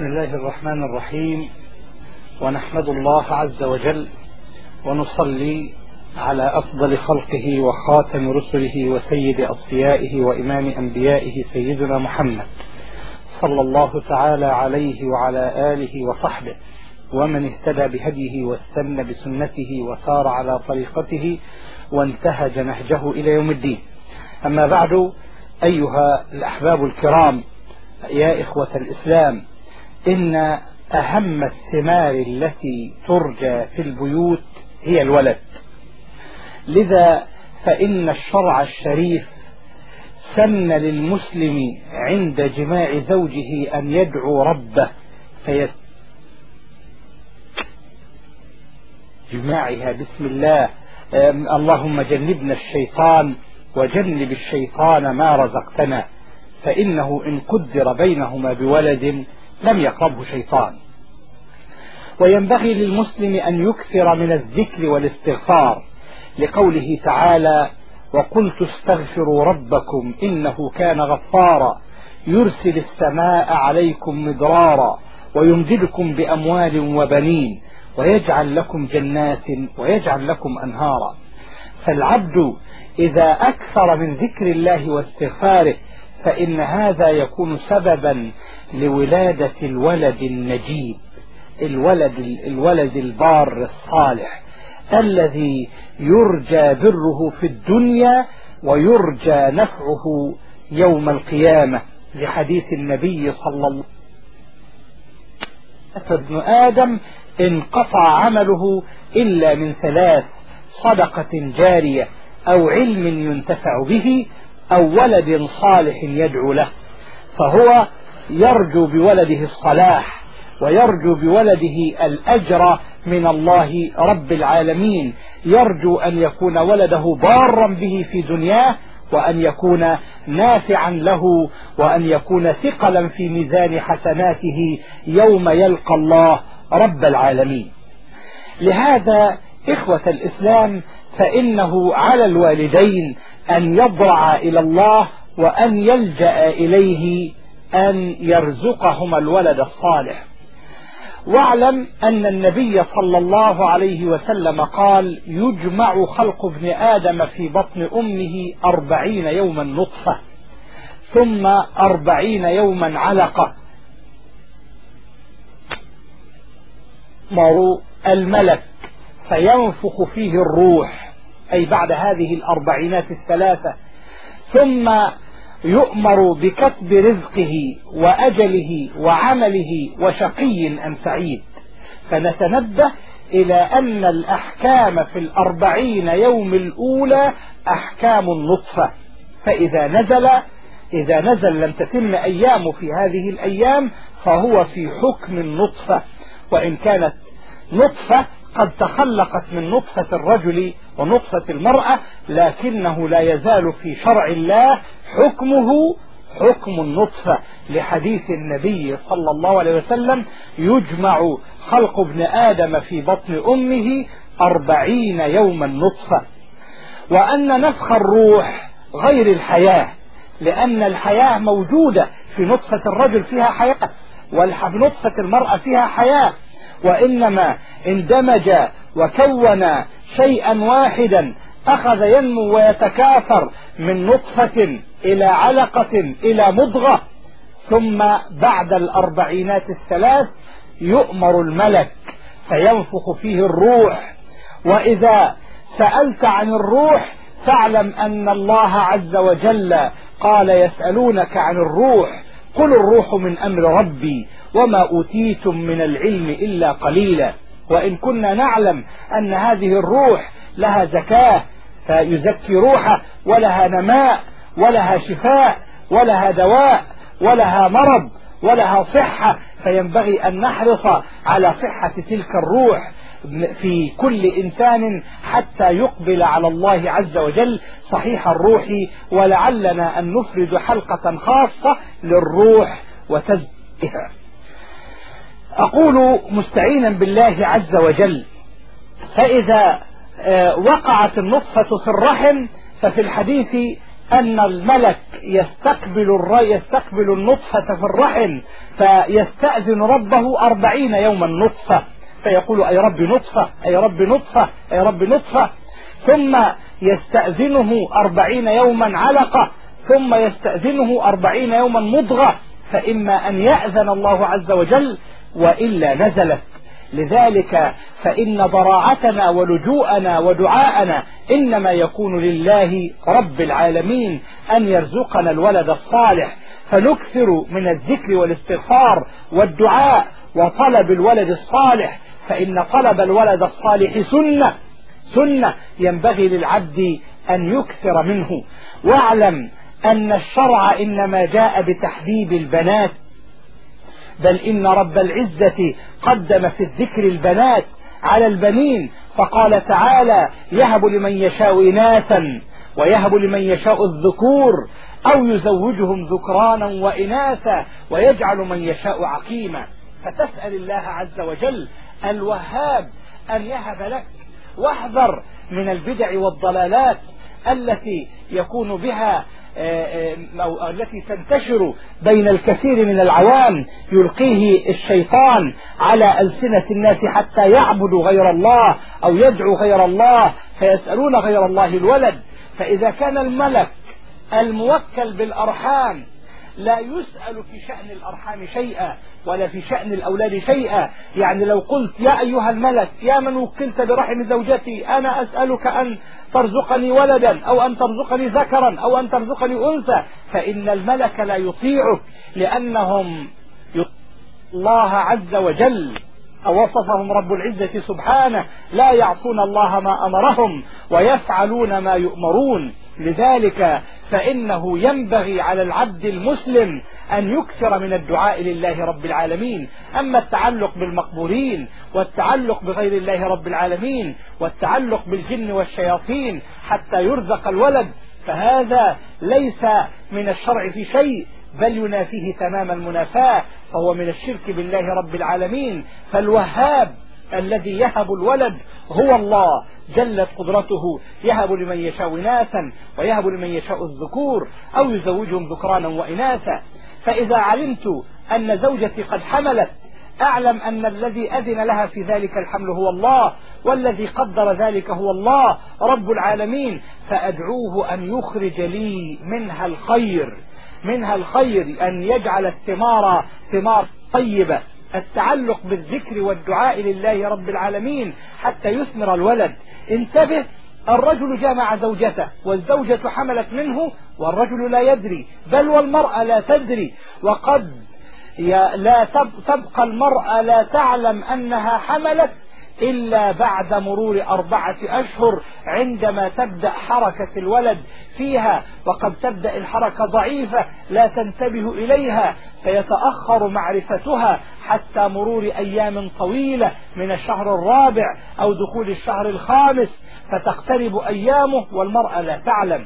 بسم الله الرحمن الرحيم، ونحمد الله عز وجل ونصلي على أفضل خلقه وخاتم رسله وسيد أصفيائه وإمام أنبيائه سيدنا محمد صلى الله تعالى عليه وعلى آله وصحبه ومن اهتدى بهديه واستنى بسنته وسار على طريقته وانتهج نهجه إلى يوم الدين. أما بعد، أيها الأحباب الكرام، يا إخوة الإسلام، إن أهم الثمار التي ترجى في البيوت هي الولد. لذا فإن الشرع الشريف سن للمسلم عند جماع زوجه أن يدعو ربه جماعها بسم الله، اللهم جنبنا الشيطان وجنب الشيطان ما رزقتنا، فإنه إن قدر بينهما بولد لم يقربه شيطان. وينبغي للمسلم أن يكثر من الذكر والاستغفار، لقوله تعالى: وقلت استغفروا ربكم إنه كان غفارا يرسل السماء عليكم مدرارا ويمددكم بأموال وبنين ويجعل لكم جنات ويجعل لكم أنهارا. فالعبد إذا أكثر من ذكر الله واستغفاره فإن هذا يكون سببا لولادة الولد النجيب، الولد البار الصالح الذي يرجى بره في الدنيا ويرجى نفعه يوم القيامة، لحديث النبي صلى الله عليه وسلم: ابن آدم انقطع عمله إلا من ثلاث: صدقة جارية أو علم ينتفع به أو ولد صالح يدعو له. فهو يرجو بولده الصلاح ويرجو بولده الأجر من الله رب العالمين، يرجو أن يكون ولده بارا به في دنياه وأن يكون نافعا له وأن يكون ثقلا في ميزان حسناته يوم يلقى الله رب العالمين. لهذا إخوة الإسلام فإنه على الوالدين أن يضرع إلى الله وأن يلجأ إليه أن يرزقهما الولد الصالح. واعلم أن النبي صلى الله عليه وسلم قال: يجمع خلق ابن آدم في بطن أمه 40 يوما نطفة ثم 40 يوما علقة، يؤمر الملك فينفخ فيه الروح، أي بعد هذه الأربعينات الثلاثة، ثم يؤمر بكتب رزقه وأجله وعمله وشقي أم سعيد. فنتنبه إلى أن الأحكام في 40 يوم الأولى أحكام النطفة، فإذا نزل لم تتم أيام في هذه الأيام فهو في حكم النطفة، وإن كانت نطفة قد تخلقت من نطفة الرجل ونطفة المرأة، لكنه لا يزال في شرع الله حكمه حكم النطفة، لحديث النبي صلى الله عليه وسلم: يجمع خلق ابن آدم في بطن أمه 40 يوما نطفة. وأن نفخ الروح غير الحياة، لأن الحياة موجودة في نطفة الرجل فيها حياة وفي نطفة المرأة فيها حياة، وإنما اندمج وكون شيئا واحدا أخذ ينمو ويتكاثر من نطفة إلى علقة إلى مضغة. ثم بعد الأربعينات الثلاث يؤمر الملك فينفخ فيه الروح. وإذا سألت عن الروح فاعلم أن الله عز وجل قال: يسألونك عن الروح قل الروح من أمر ربي وما أوتيتم من العلم إلا قليلا. وإن كنا نعلم أن هذه الروح لها زكاة فيزكي روحه، ولها نماء ولها شفاء ولها دواء ولها مرض ولها صحة، فينبغي أن نحرص على صحة تلك الروح في كل إنسان حتى يقبل على الله عز وجل صحيح الروح. ولعلنا أن نفرد حلقة خاصة للروح وتزكيتها. أقول مستعينا بالله عز وجل: فإذا وقعت النطفة في الرحم ففي الحديث أن الملك يستقبل النطفة في الرحم فيستأذن ربه 40 يوما نطفة، فيقول أي رب نطفة أي رب نطفة أي رب نطفة، ثم يستأذنه 40 يوما علقة، ثم يستأذنه 40 يوما مضغة، فإما أن يأذن الله عز وجل وإلا نزلت. لذلك فإن ضراعتنا ولجوءنا ودعاءنا إنما يكون لله رب العالمين أن يرزقنا الولد الصالح، فنكثر من الذكر والاستغفار والدعاء وطلب الولد الصالح، فإن طلب الولد الصالح سنة ينبغي للعبد أن يكثر منه. واعلم أن الشرع إنما جاء بتحبيب البنات، بل إن رب العزة قدم في الذكر البنات على البنين، فقال تعالى يهب لمن يشاء إناثا ويهب لمن يشاء الذكور أو يزوجهم ذكرانا وإناثا ويجعل من يشاء عقيما. فتسأل الله عز وجل الوهاب أن يهب لك، واحذر من البدع والضلالات التي يكون بها أو التي تنتشر بين الكثير من العوام، يلقيه الشيطان على ألسنة الناس حتى يعبدوا غير الله أو يدعوا غير الله فيسألون غير الله الولد. فإذا كان الملك الموكل بالأرحام لا يسأل في شأن الأرحام شيئا ولا في شأن الأولاد شيئا، يعني لو قلت يا أيها الملك يا من وكلت برحم زوجتي أنا أسألك أن ترزقني ولدا أو أن ترزقني ذكرا أو أن ترزقني أنثى، فإن الملك لا يطيعك، لأنهم الله عز وجل وصفهم رب العزة سبحانه لا يعصون الله ما أمرهم ويفعلون ما يؤمرون. لذلك فإنه ينبغي على العبد المسلم أن يكثر من الدعاء لله رب العالمين. أما التعلق بالمقبورين والتعلق بغير الله رب العالمين والتعلق بالجن والشياطين حتى يرزق الولد فهذا ليس من الشرع في شيء، بل ينافيه تمام المنافاة، فهو من الشرك بالله رب العالمين. فالوهاب الذي يهب الولد هو الله جلت قدرته، يهب لمن يشاء إناثا ويهب لمن يشاء الذكور أو يزوجهم ذكرانا وإناثا. فإذا علمت أن زوجتي قد حملت أعلم أن الذي أذن لها في ذلك الحمل هو الله، والذي قدر ذلك هو الله رب العالمين، فأدعوه أن يخرج لي منها الخير أن يجعل الثمار ثمار طيبة. التعلق بالذكر والدعاء لله رب العالمين حتى يثمر الولد. انتبه، الرجل جامع زوجته والزوجة حملت منه والرجل لا يدري، بل والمرأة لا تدري، وقد لا تبقى المرأة لا تعلم أنها حملت إلا بعد مرور 4 أشهر عندما تبدأ حركة الولد فيها، وقد تبدأ الحركة ضعيفة لا تنتبه إليها فيتأخر معرفتها حتى مرور أيام طويلة من الشهر الرابع أو دخول الشهر الخامس، فتقترب أيامه والمرأة لا تعلم.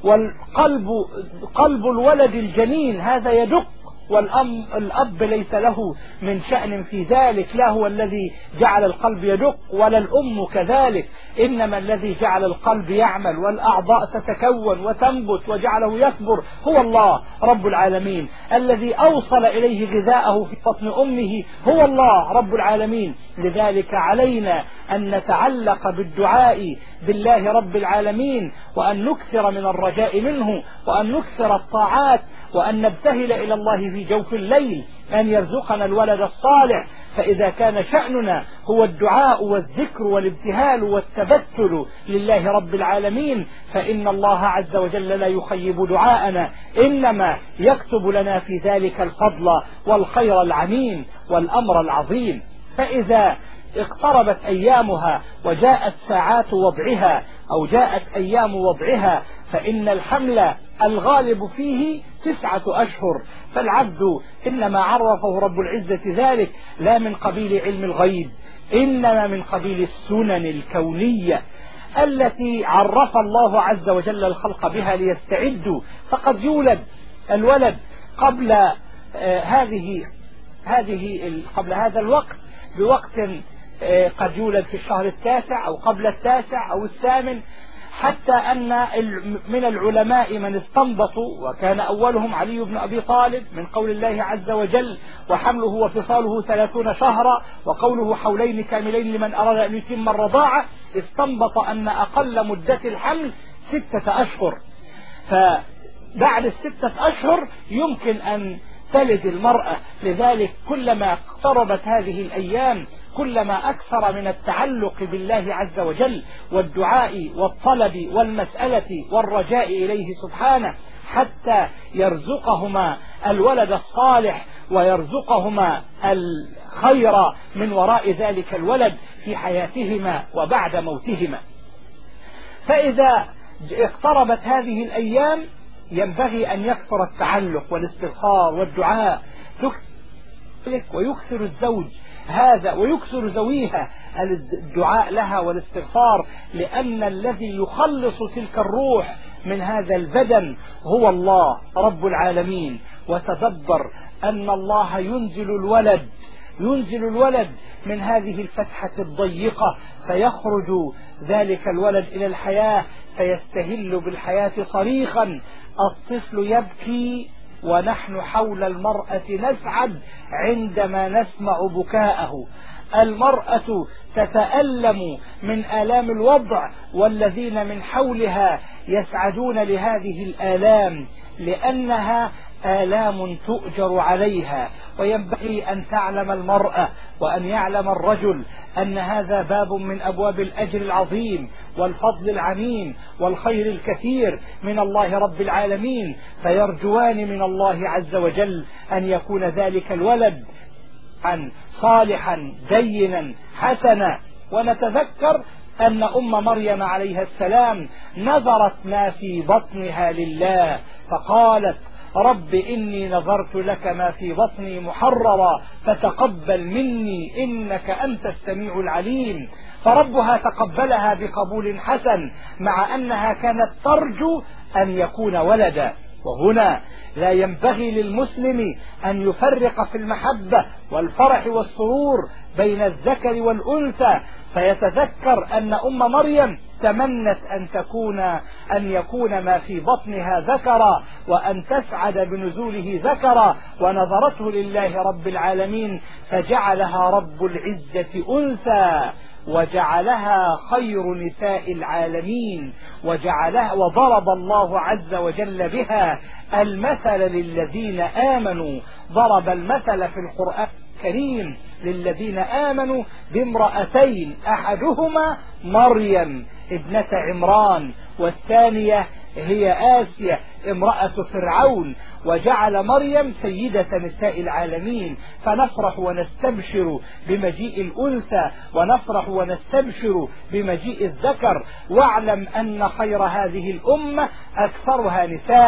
قلب الولد الجنين هذا يدق، والأب ليس له من شأن في ذلك، لا هو الذي جعل القلب يدق ولا الأم كذلك، إنما الذي جعل القلب يعمل والأعضاء تتكون وتنبت وجعله يكبر هو الله رب العالمين. الذي أوصل إليه غذاءه في بطن أمه هو الله رب العالمين. لذلك علينا أن نتعلق بالدعاء بالله رب العالمين، وأن نكثر من الرجاء منه، وأن نكثر الطاعات، وأن نبتهل إلى الله في جوف الليل أن يرزقنا الولد الصالح. فإذا كان شأننا هو الدعاء والذكر والابتهال والتبتل لله رب العالمين، فإن الله عز وجل لا يخيب دعاءنا، إنما يكتب لنا في ذلك الفضل والخير العميم والأمر العظيم. فإذا اقتربت أيامها وجاءت ساعات وضعها أو جاءت أيام وضعها، فإن الحمل الغالب فيه 9 أشهر، فالعبد إنما عرفه رب العزة ذلك لا من قبيل علم الغيب، إنما من قبيل السنن الكونية التي عرف الله عز وجل الخلق بها ليستعدوا. فقد يولد الولد قبل هذا الوقت بوقت، قد يولد في الشهر 9 أو قبل 9 أو 8، حتى أن من العلماء من استنبطوا، وكان أولهم علي بن أبي طالب، من قول الله عز وجل: وحمله وفصاله 30 شهرا، وقوله: حولين كاملين لمن أراد أن يتم الرضاعة. استنبط أن أقل مدة الحمل 6 أشهر، فبعد 6 أشهر يمكن أن تلد المرأة. لذلك كلما اقتربت هذه الأيام كلما أكثر من التعلق بالله عز وجل والدعاء والطلب والمسألة والرجاء إليه سبحانه، حتى يرزقهما الولد الصالح ويرزقهما الخير من وراء ذلك الولد في حياتهما وبعد موتهما. فإذا اقتربت هذه الأيام ينبغي أن يكثر التعلق والاستغفار والدعاء، ويكثر الزوج هذا ويكثر زويها الدعاء لها والاستغفار، لأن الذي يخلص تلك الروح من هذا البدن هو الله رب العالمين. وتدبر أن الله ينزل الولد من هذه الفتحة الضيقة، فيخرج ذلك الولد إلى الحياة فيستهل بالحياة صريخا. الطفل يبكي ونحن حول المرأة نسعد عندما نسمع بكاءه. المرأة تتألم من آلام الوضع، والذين من حولها يسعدون لهذه الآلام لأنها آلام تؤجر عليها. وينبغي أن تعلم المرأة وأن يعلم الرجل أن هذا باب من أبواب الأجر العظيم والفضل العميم والخير الكثير من الله رب العالمين، فيرجوان من الله عز وجل أن يكون ذلك الولد صالحا دينا حسنا. ونتذكر أن مريم عليها السلام نذرت ما في بطنها لله، فقالت: رب إني نذرت لك ما في بطني محررا فتقبل مني إنك أنت السميع العليم. فربها تقبلها بقبول حسن، مع أنها كانت ترجو أن يكون ولدا. وهنا لا ينبغي للمسلم أن يفرق في المحبة والفرح والسرور بين الذكر والأنثى، فيتذكر أن مريم تمنت أن يكون ما في بطنها ذكرا، وأن تسعد بنزوله ذكرا، ونظرته لله رب العالمين فجعلها رب العزة أنثى، وجعلها خير نساء العالمين، وضرب الله عز وجل بها المثل للذين آمنوا. ضرب المثل في القرآن الكريم للذين آمنوا بامرأتين، أحدهما مريم ابنة عمران، والثانية هي آسيا امرأة فرعون، وجعل مريم سيدة نساء العالمين. فنفرح ونستبشر بمجيء الأنثى، ونفرح ونستبشر بمجيء الذكر. واعلم أن خير هذه الأمة أكثرها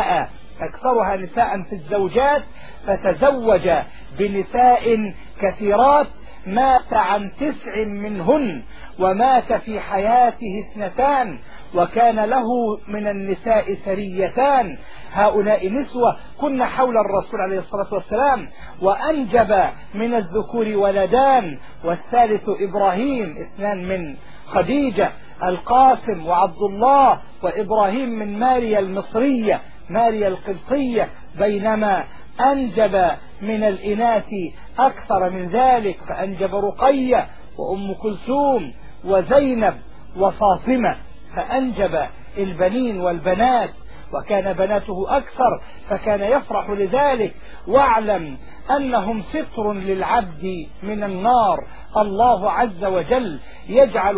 نساء في الزوجات، فتزوج بنساء كثيرات، مات عن 9 منهن، ومات في حياته 2، وكان له من النساء سريتان. هؤلاء نسوة كن حول الرسول عليه الصلاة والسلام، وأنجب من الذكور ولدان، والثالث إبراهيم، 2 من خديجة، القاسم وعبد الله، وإبراهيم من ماريا المصرية ماريا القبطية، بينما أنجب من الإناث أكثر من ذلك، فأنجب رقية وأم كلثوم وزينب وفاطمة، فأنجب البنين والبنات، وكان بناته أكثر فكان يفرح لذلك. واعلم أنهم ستر للعبد من النار. الله عز وجل يجعل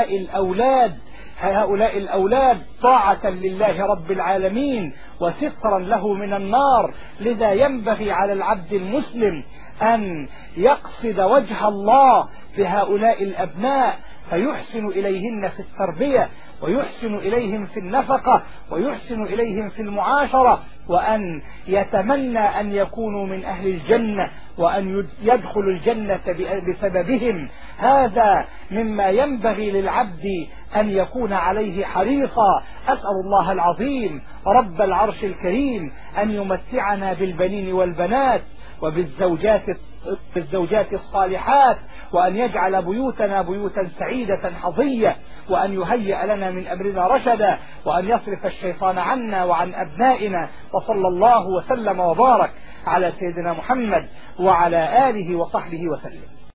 هؤلاء الأولاد طاعة لله رب العالمين وسترا له من النار. لذا ينبغي على العبد المسلم أن يقصد وجه الله بهؤلاء الأبناء، فيحسن إليهن في التربية، ويحسن إليهم في النفقة، ويحسن إليهم في المعاشرة، وأن يتمنى أن يكونوا من أهل الجنة، وأن يدخلوا الجنة بسببهم. هذا مما ينبغي للعبد أن يكون عليه حريصا. أسأل الله العظيم رب العرش الكريم أن يمتعنا بالبنين والبنات، وبالزوجات الصالحات، وأن يجعل بيوتنا بيوتا سعيدة حظية، وأن يهيئ لنا من أمرنا رشدا، وأن يصرف الشيطان عنا وعن أبنائنا. وصلى الله وسلم وبارك على سيدنا محمد وعلى آله وصحبه وسلم.